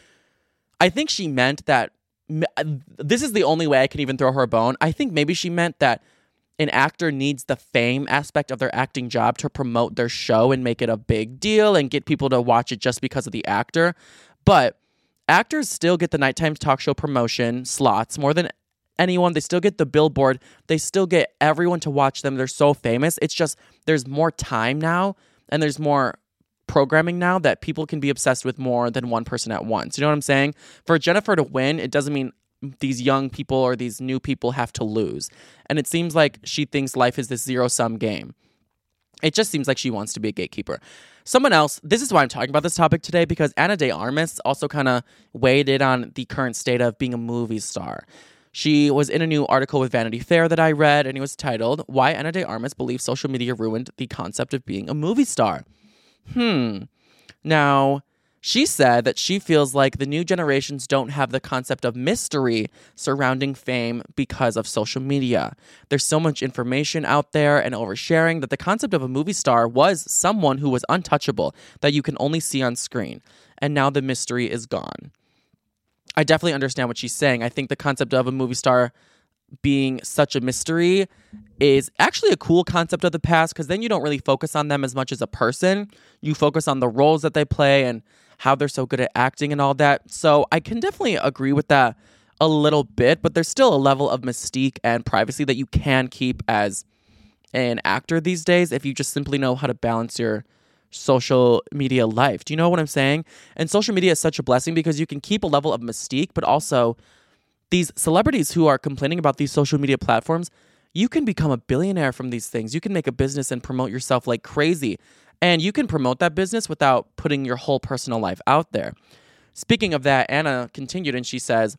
B: I think she meant that, this is the only way I can even throw her a bone. I think maybe she meant that an actor needs the fame aspect of their acting job to promote their show and make it a big deal and get people to watch it just because of the actor. But actors still get the nighttime talk show promotion slots more than anyone. They still get the billboard. They still get everyone to watch them. They're so famous. It's just there's more time now, and there's more programming now that people can be obsessed with more than one person at once. You know what I'm saying? For Jennifer to win, it doesn't mean these young people or these new people have to lose. And it seems like she thinks life is this zero-sum game. It just seems like she wants to be a gatekeeper. Someone else, this is why I'm talking about this topic today, because Ana de Armas also kind of weighed in on the current state of being a movie star. She was in a new article with Vanity Fair that I read, and it was titled, Why Ana de Armas Believes Social Media Ruined the Concept of Being a Movie Star. Hmm. Now, she said that she feels like the new generations don't have the concept of mystery surrounding fame because of social media. There's so much information out there and oversharing that the concept of a movie star was someone who was untouchable, that you can only see on screen. And now the mystery is gone. I definitely understand what she's saying. I think the concept of a movie star being such a mystery is actually a cool concept of the past, because then you don't really focus on them as much as a person. You focus on the roles that they play and how they're so good at acting and all that. So I can definitely agree with that a little bit, but there's still a level of mystique and privacy that you can keep as an actor these days if you just simply know how to balance your social media life. Do you know what I'm saying? And social media is such a blessing because you can keep a level of mystique, but also these celebrities who are complaining about these social media platforms, you can become a billionaire from these things. You can make a business and promote yourself like crazy. And you can promote that business without putting your whole personal life out there. Speaking of that, Ana continued and she says,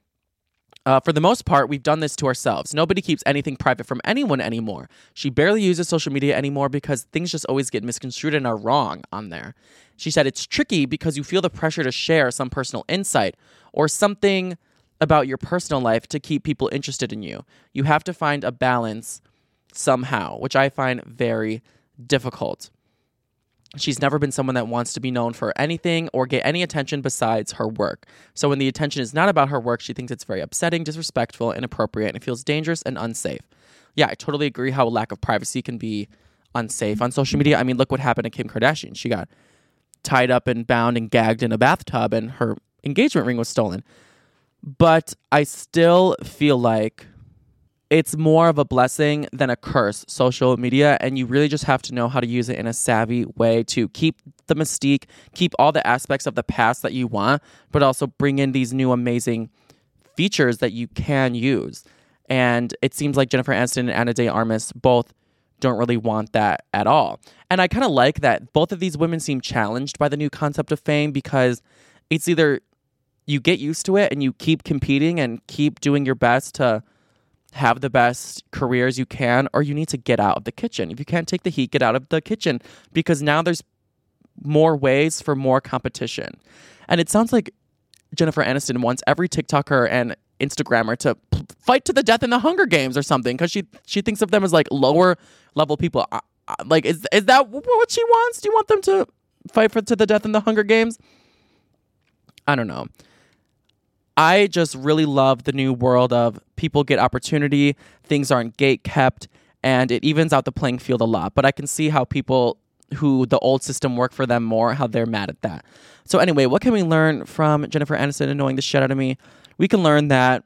B: uh, for the most part, we've done this to ourselves. Nobody keeps anything private from anyone anymore. She barely uses social media anymore because things just always get misconstrued and are wrong on there. She said it's tricky because you feel the pressure to share some personal insight or something about your personal life to keep people interested in you. You have to find a balance somehow, which I find very difficult. She's never been someone that wants to be known for anything or get any attention besides her work. So when the attention is not about her work, she thinks it's very upsetting, disrespectful, inappropriate, and it feels dangerous and unsafe. Yeah, I totally agree how a lack of privacy can be unsafe on social media. I mean, look what happened to Kim Kardashian. She got tied up and bound and gagged in a bathtub and her engagement ring was stolen. But I still feel like it's more of a blessing than a curse, social media, and you really just have to know how to use it in a savvy way to keep the mystique, keep all the aspects of the past that you want, but also bring in these new amazing features that you can use. And it seems like Jennifer Aniston and Ana de Armas both don't really want that at all. And I kind of like that both of these women seem challenged by the new concept of fame, because it's either you get used to it and you keep competing and keep doing your best to have the best careers you can, or you need to get out of the kitchen. If you can't take the heat, get out of the kitchen, because now there's more ways for more competition. And it sounds like Jennifer Aniston wants every TikToker and Instagrammer to p- fight to the death in the Hunger Games or something, because she she thinks of them as like lower level people. Uh, uh, like, is is that what she wants? Do you want them to fight for to the death in the Hunger Games? I don't know. I just really love the new world of people get opportunity, things aren't gate kept, and it evens out the playing field a lot. But I can see how people who the old system worked for them more, how they're mad at that. So anyway, what can we learn from Jennifer Aniston annoying the shit out of me? We can learn that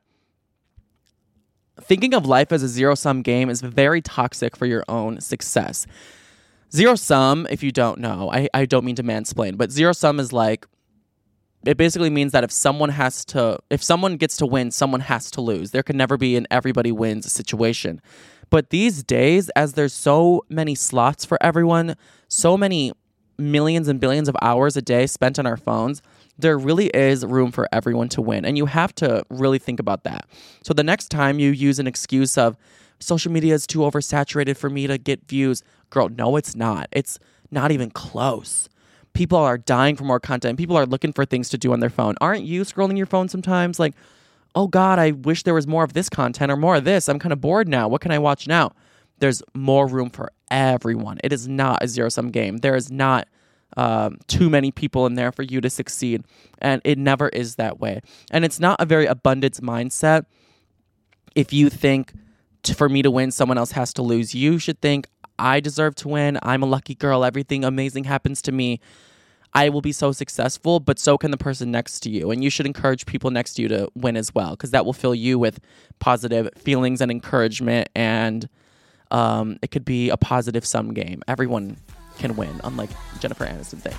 B: thinking of life as a zero-sum game is very toxic for your own success. Zero-sum, if you don't know, I, I don't mean to mansplain, but zero-sum is like, it basically means that if someone has to, if someone gets to win, someone has to lose. There can never be an everybody wins situation. But these days, as there's so many slots for everyone, so many millions and billions of hours a day spent on our phones, there really is room for everyone to win. And you have to really think about that. So the next time you use an excuse of social media is too oversaturated for me to get views, girl, no, it's not. It's not even close. People are dying for more content. People are looking for things to do on their phone. Aren't you scrolling your phone sometimes? Like, oh God, I wish there was more of this content or more of this. I'm kind of bored now. What can I watch now? There's more room for everyone. It is not a zero-sum game. There is not um, too many people in there for you to succeed. And it never is that way. And it's not a very abundance mindset. If you think t- for me to win, someone else has to lose, you should think, I deserve to win. I'm a lucky girl. Everything amazing happens to me. I will be so successful, but so can the person next to you. And you should encourage people next to you to win as well, because that will fill you with positive feelings and encouragement. And um, it could be a positive sum game. Everyone can win, unlike Jennifer Aniston thinks.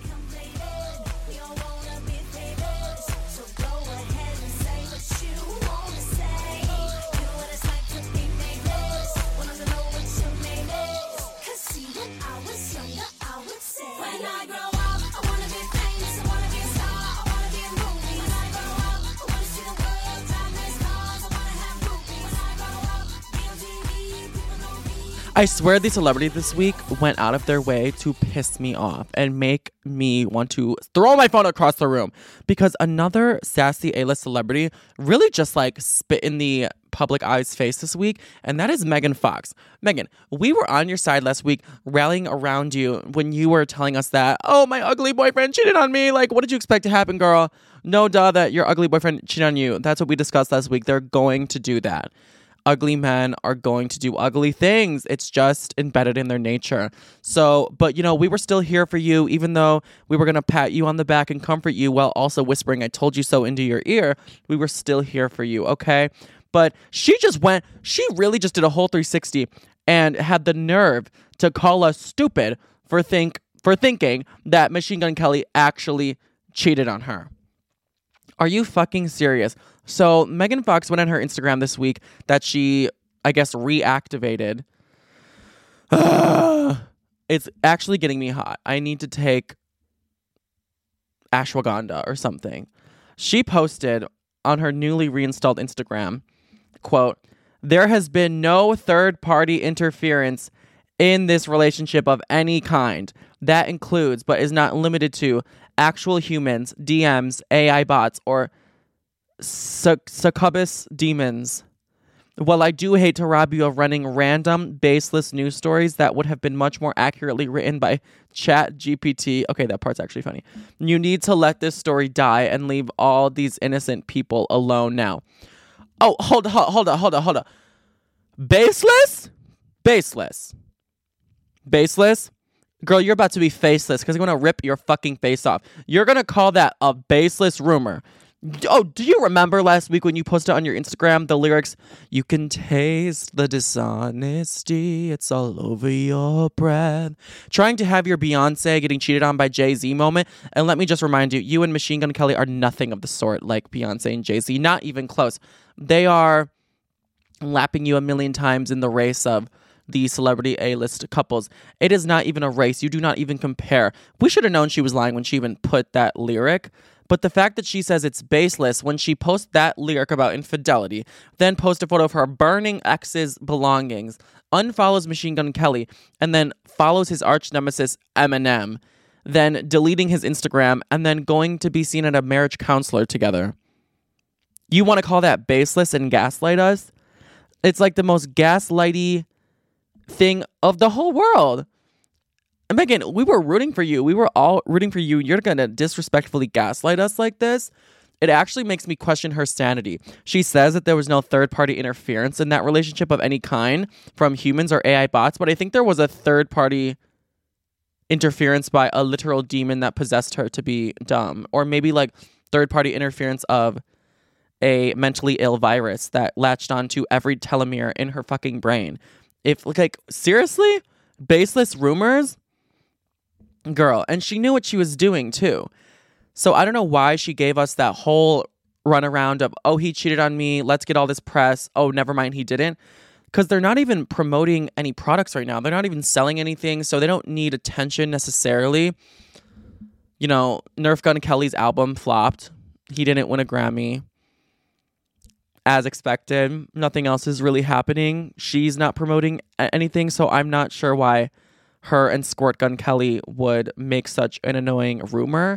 B: I swear the celebrity this week went out of their way to piss me off and make me want to throw my phone across the room, because another sassy A-list celebrity really just like spit in the public eye's face this week, and that is Megan Fox. Megan, we were on your side last week rallying around you when you were telling us that, oh, my ugly boyfriend cheated on me. Like, what did you expect to happen, girl? No, duh, that your ugly boyfriend cheated on you. That's what we discussed last week. They're going to do that. Ugly men are going to do ugly things. It's just embedded in their nature. So, but you know, we were still here for you, even though we were going to pat you on the back and comfort you while also whispering, I told you so into your ear. We were still here for you, okay? But she just went, she really just did a whole three sixty and had the nerve to call us stupid for think for thinking that Machine Gun Kelly actually cheated on her. Are you fucking serious? So Megan Fox went on her Instagram this week that she, I guess, reactivated. It's actually getting me hot. I need to take ashwagandha or something. She posted on her newly reinstalled Instagram, quote, there has been no third-party interference in this relationship of any kind. That includes, but is not limited to, actual humans, D Ms, A I bots, or Suc- succubus demons. While I do hate to rob you of running random, baseless news stories that would have been much more accurately written by Chat G P T. Okay, that part's actually funny. You need to let this story die and leave all these innocent people alone now. Oh, hold on, hold on, hold on, hold on. Baseless? Baseless. Baseless? Girl, you're about to be faceless because I'm going to rip your fucking face off. You're going to call that a baseless rumor. Oh, do you remember last week when you posted on your Instagram the lyrics, you can taste the dishonesty, it's all over your breath. Trying to have your Beyonce getting cheated on by Jay-Z moment. And let me just remind you, you and Machine Gun Kelly are nothing of the sort like Beyonce and Jay-Z. Not even close. They are lapping you a million times in the race of the celebrity A-list couples. It is not even a race. You do not even compare. We should have known she was lying when she even put that lyric. But the fact that she says it's baseless when she posts that lyric about infidelity, then posts a photo of her burning ex's belongings, unfollows Machine Gun Kelly, and then follows his arch nemesis Eminem, then deleting his Instagram, and then going to be seen at a marriage counselor together. You want to call that baseless and gaslight us? It's like the most gaslighty thing of the whole world. And Megan, we were rooting for you. We were all rooting for you. You're going to disrespectfully gaslight us like this? It actually makes me question her sanity. She says that there was no third-party interference in that relationship of any kind from humans or A I bots, but I think there was a third-party interference by a literal demon that possessed her to be dumb. Or maybe like third-party interference of a mentally ill virus that latched onto every telomere in her fucking brain. If, like, seriously? Baseless rumors? Girl, and she knew what she was doing too. So I don't know why she gave us that whole runaround of, oh, he cheated on me, let's get all this press, oh, never mind, he didn't. Because they're not even promoting any products right now. They're not even selling anything, so they don't need attention necessarily. You know, Nerf Gun Kelly's album flopped. He didn't win a Grammy. As expected, nothing else is really happening. She's not promoting anything, so I'm not sure why her and Squirt Gun Kelly would make such an annoying rumor.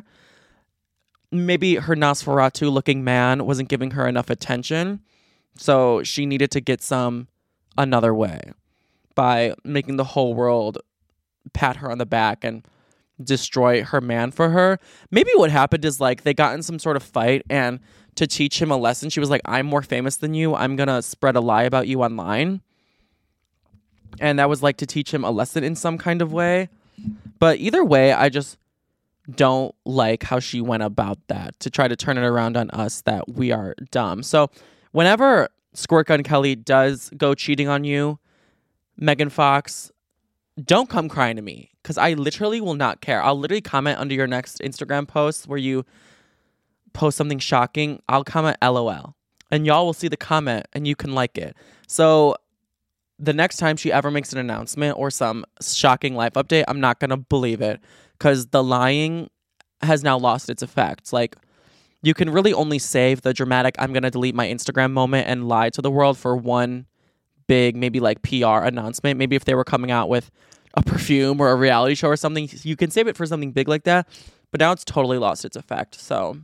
B: Maybe her Nosferatu-looking man wasn't giving her enough attention, so she needed to get some another way by making the whole world pat her on the back and destroy her man for her. Maybe what happened is like they got in some sort of fight, and to teach him a lesson, she was like, I'm more famous than you. I'm going to spread a lie about you online. And that was like to teach him a lesson in some kind of way. But either way, I just don't like how she went about that to try to turn it around on us that we are dumb. So whenever Squirt Gun Kelly does go cheating on you, Megan Fox, don't come crying to me because I literally will not care. I'll literally comment under your next Instagram post where you post something shocking. I'll comment L O L and y'all will see the comment and you can like it. So the next time she ever makes an announcement or some shocking life update, I'm not going to believe it because the lying has now lost its effect. Like, you can really only save the dramatic, I'm going to delete my Instagram moment and lie to the world for one big, maybe like P R announcement. Maybe if they were coming out with a perfume or a reality show or something, you can save it for something big like that. But now it's totally lost its effect. So,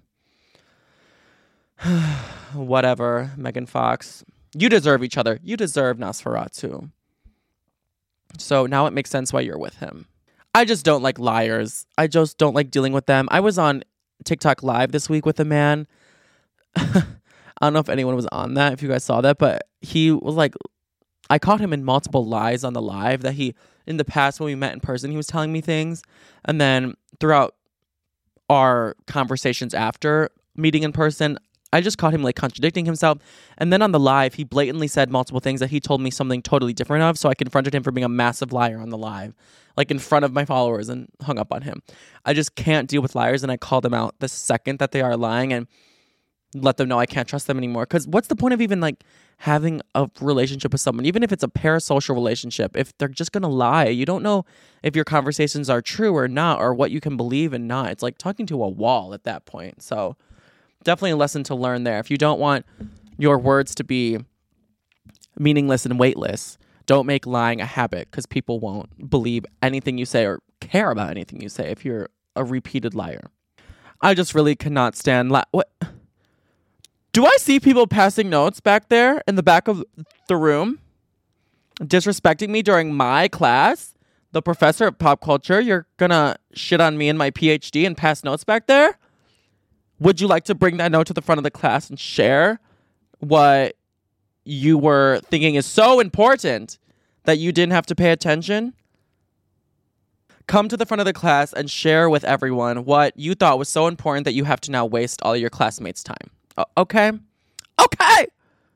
B: whatever, Megan Fox. You deserve each other. You deserve Nosferatu. So now it makes sense why you're with him. I just don't like liars. I just don't like dealing with them. I was on TikTok Live this week with a man. I don't know if anyone was on that, if you guys saw that, but he was like, I caught him in multiple lies on the live that he, in the past when we met in person, he was telling me things. And then throughout our conversations after meeting in person, I just caught him like contradicting himself. And then on the live, he blatantly said multiple things that he told me something totally different of. So I confronted him for being a massive liar on the live, like in front of my followers, and hung up on him. I just can't deal with liars. And I called them out the second that they are lying and let them know I can't trust them anymore. Because what's the point of even like having a relationship with someone, even if it's a parasocial relationship, if they're just going to lie? You don't know if your conversations are true or not, or what you can believe and not. It's like talking to a wall at that point. So definitely a lesson to learn there. If you don't want your words to be meaningless and weightless, don't make lying a habit, because people won't believe anything you say or care about anything you say if you're a repeated liar. I just really cannot stand li- what Do I see people passing notes back there in the back of the room? Disrespecting me during my class? The professor of pop culture, you're gonna shit on me and my P H D and pass notes back there? Would you like to bring that note to the front of the class and share what you were thinking is so important that you didn't have to pay attention? Come to the front of the class and share with everyone what you thought was so important that you have to now waste all your classmates' time. O- okay? Okay!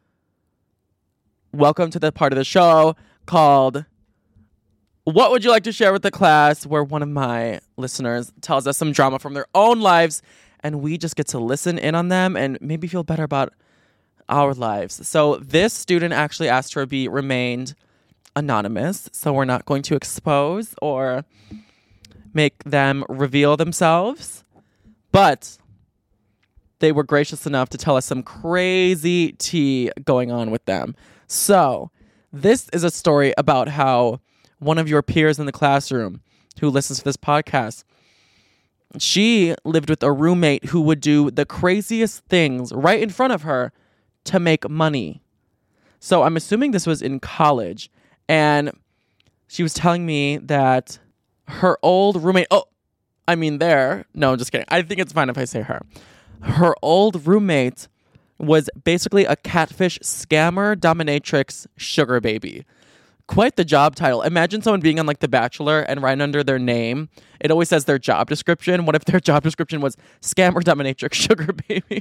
B: Welcome to the part of the show called What Would You Like to Share with the Class, where one of my listeners tells us some drama from their own lives and we just get to listen in on them and maybe feel better about our lives. So this student actually asked her to be remained anonymous, so we're not going to expose or make them reveal themselves, but they were gracious enough to tell us some crazy tea going on with them. So this is a story about how one of your peers in the classroom who listens to this podcast, she lived with a roommate who would do the craziest things right in front of her to make money. So I'm assuming this was in college. And she was telling me that her old roommate, oh, I mean there, no, just kidding. I think it's fine if I say her. Her old roommate was basically a catfish scammer, dominatrix, sugar baby. Quite the job title. Imagine someone being on like The Bachelor and right under their name, it always says their job description. What if their job description was scammer, dominatrix, sugar baby?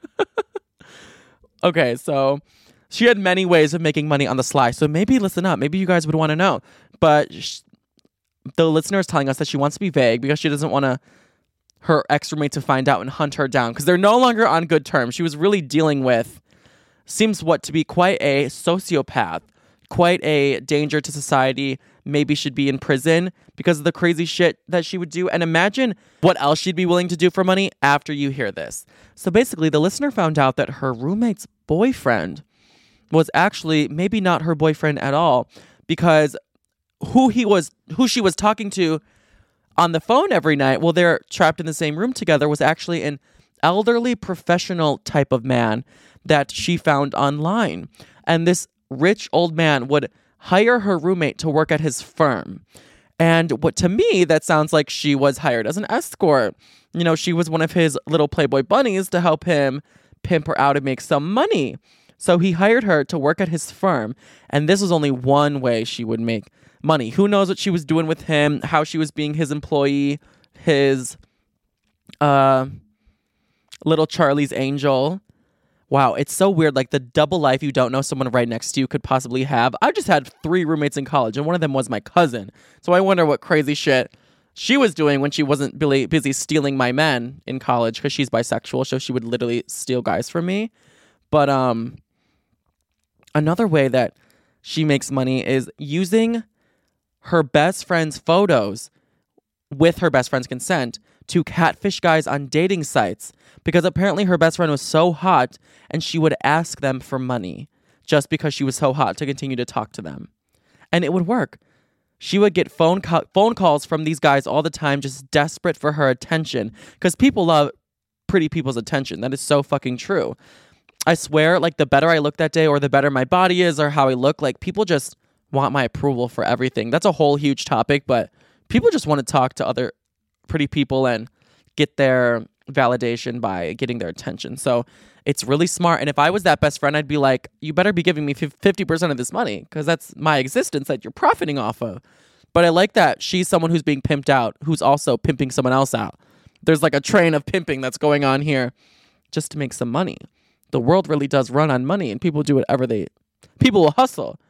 B: Okay, so she had many ways of making money on the sly. So maybe listen up. Maybe you guys would want to know. But sh- the listener is telling us that she wants to be vague because she doesn't want to her ex-roommate to find out and hunt her down because they're no longer on good terms. She was really dealing with, seems what to be quite a sociopath, quite a danger to society, maybe should be in prison because of the crazy shit that she would do. And imagine what else she'd be willing to do for money after you hear this. So basically, the listener found out that her roommate's boyfriend was actually maybe not her boyfriend at all because who he was, who she was talking to on the phone every night while they're trapped in the same room together was actually an elderly professional type of man that she found online. And this rich old man would hire her roommate to work at his firm. And what to me, that sounds like she was hired as an escort. You know, she was one of his little Playboy bunnies to help him pimp her out and make some money. So he hired her to work at his firm. And this was only one way she would make money. Who knows what she was doing with him, how she was being his employee, his uh, little Charlie's angel. Wow, it's so weird. Like the double life you don't know someone right next to you could possibly have. I just had three roommates in college, and one of them was my cousin. So I wonder what crazy shit she was doing when she wasn't really busy stealing my men in college because she's bisexual, so she would literally steal guys from me. But um, another way that she makes money is using her best friend's photos with her best friend's consent to catfish guys on dating sites because apparently her best friend was so hot and she would ask them for money just because she was so hot to continue to talk to them. And it would work. She would get phone co- phone calls from these guys all the time, just desperate for her attention because people love pretty people's attention. That is so fucking true. I swear, like the better I look that day or the better my body is or how I look, like people just want my approval for everything. That's a whole huge topic, but people just want to talk to other pretty people and get their validation by getting their attention. So it's really smart. And if I was that best friend, I'd be like, you better be giving me fifty percent of this money because that's my existence that you're profiting off of. But I like that she's someone who's being pimped out, who's also pimping someone else out. There's like a train of pimping that's going on here just to make some money. The world really does run on money and people do whatever they, people will hustle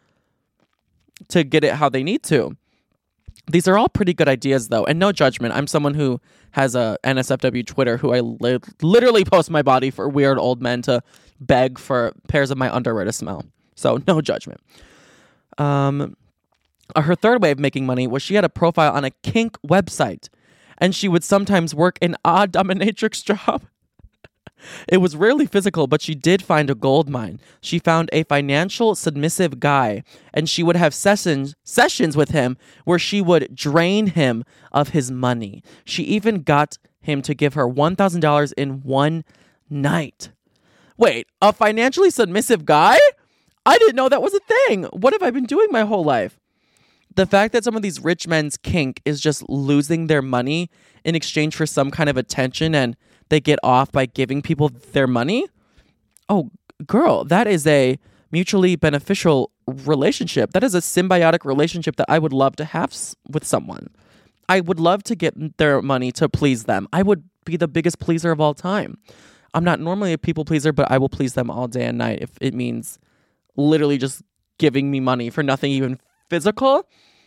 B: to get it how they need to. These are all pretty good ideas, though, and no judgment. I'm someone who has a N S F W Twitter who I li- literally post my body for weird old men to beg for pairs of my underwear to smell. So no judgment. Um, her third way of making money was she had a profile on a kink website, and she would sometimes work an odd dominatrix job. It was rarely physical, but she did find a gold mine. She found a financial submissive guy, and she would have sessions sessions with him where she would drain him of his money. She even got him to give her one thousand dollars in one night. Wait, a financially submissive guy? I didn't know that was a thing. What have I been doing my whole life? The fact that some of these rich men's kink is just losing their money in exchange for some kind of attention and they get off by giving people their money. Oh, girl, that is a mutually beneficial relationship. That is a symbiotic relationship that I would love to have s- with someone. I would love to get their money to please them. I would be the biggest pleaser of all time. I'm not normally a people pleaser, but I will please them all day and night if it means literally just giving me money for nothing even physical.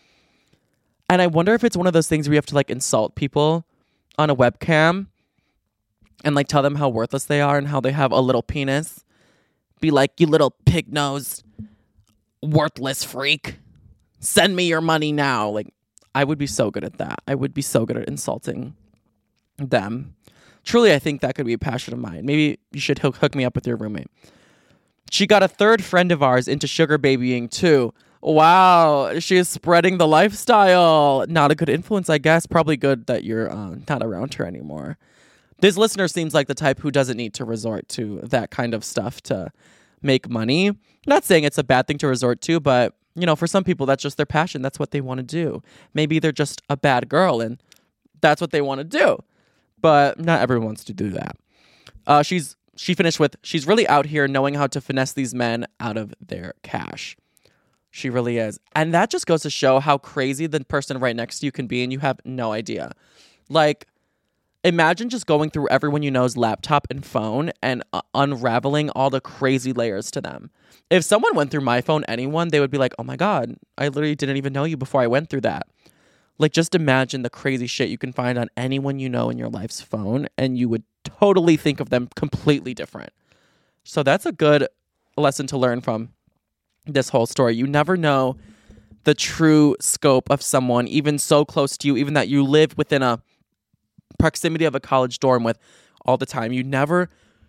B: And I wonder if it's one of those things where you have to like insult people on a webcam and like tell them how worthless they are and how they have a little penis. Be like, you little pig-nosed, worthless freak. Send me your money now. Like, I would be so good at that. I would be so good at insulting them. Truly, I think that could be a passion of mine. Maybe you should hook, hook me up with your roommate. She got a third friend of ours into sugar babying too. Wow, she is spreading the lifestyle. Not a good influence, I guess. Probably good that you're uh, not around her anymore. This listener seems like the type who doesn't need to resort to that kind of stuff to make money. Not saying it's a bad thing to resort to, but, you know, for some people, that's just their passion. That's what they want to do. Maybe they're just a bad girl and that's what they want to do. But not everyone wants to do that. Uh, she's she finished with, she's really out here knowing how to finesse these men out of their cash. She really is. And that just goes to show how crazy the person right next to you can be and you have no idea. Like, imagine just going through everyone you know's laptop and phone and uh, unraveling all the crazy layers to them. If someone went through my phone, anyone, they would be like, oh my God, I literally didn't even know you before I went through that. Like, just imagine the crazy shit you can find on anyone you know in your life's phone, and you would totally think of them completely different. So that's a good lesson to learn from this whole story. You never know the true scope of someone, even so close to you, even that you live within a proximity of a college dorm with all the time. You never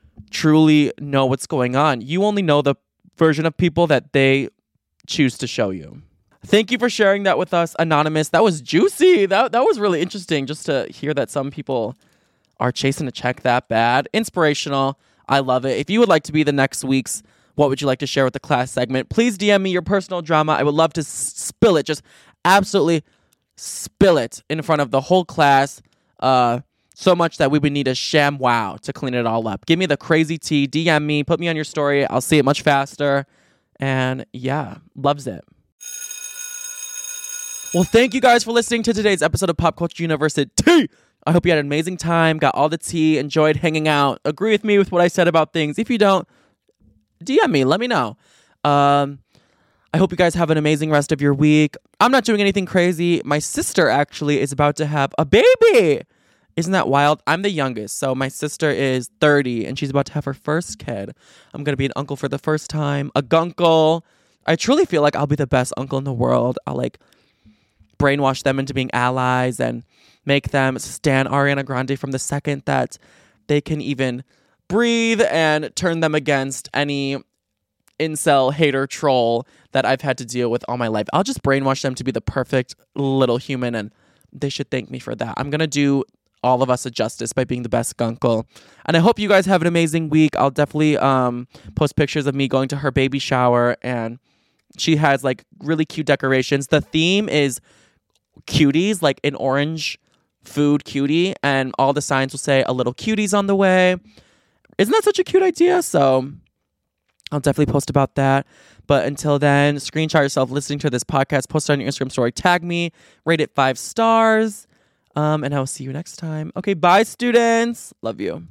B: truly know what's going on. You only know the version of people that they choose to show you. Thank you for sharing that with us, Anonymous. That was juicy. That that was really interesting just to hear that some people are chasing a check that bad. Inspirational. I love it. If you would like to be the next week's What Would You Like to Share with the Class segment, please D M me your personal drama. I would love to s- spill it. Just absolutely spill it in front of the whole class. Uh, so much that we would need a sham wow to clean it all up. Give me the crazy tea. D M me. Put me on your story. I'll see it much faster. And yeah, loves it. Well, thank you guys for listening to today's episode of Pop Culture University. I hope you had an amazing time, got all the tea, enjoyed hanging out. Agree with me with what I said about things. If you don't, D M me. Let me know. Um, I hope you guys have an amazing rest of your week. I'm not doing anything crazy. My sister actually is about to have a baby. Isn't that wild? I'm the youngest, so my sister is thirty, and she's about to have her first kid. I'm going to be an uncle for the first time. A gunkle. I truly feel like I'll be the best uncle in the world. I'll, like, brainwash them into being allies and make them stan Ariana Grande from the second that they can even breathe and turn them against any incel hater troll that I've had to deal with all my life. I'll just brainwash them to be the perfect little human, and they should thank me for that. I'm going to do all of us a justice by being the best gunkle. And I hope you guys have an amazing week. I'll definitely um, post pictures of me going to her baby shower, and she has like really cute decorations. The theme is cuties, like an orange food cutie, and all the signs will say a little cuties on the way. Isn't that such a cute idea? So I'll definitely post about that. But until then, screenshot yourself listening to this podcast, post it on your Instagram story, tag me, rate it five stars, um, and I'll see you next time. Okay, bye, students. Love you.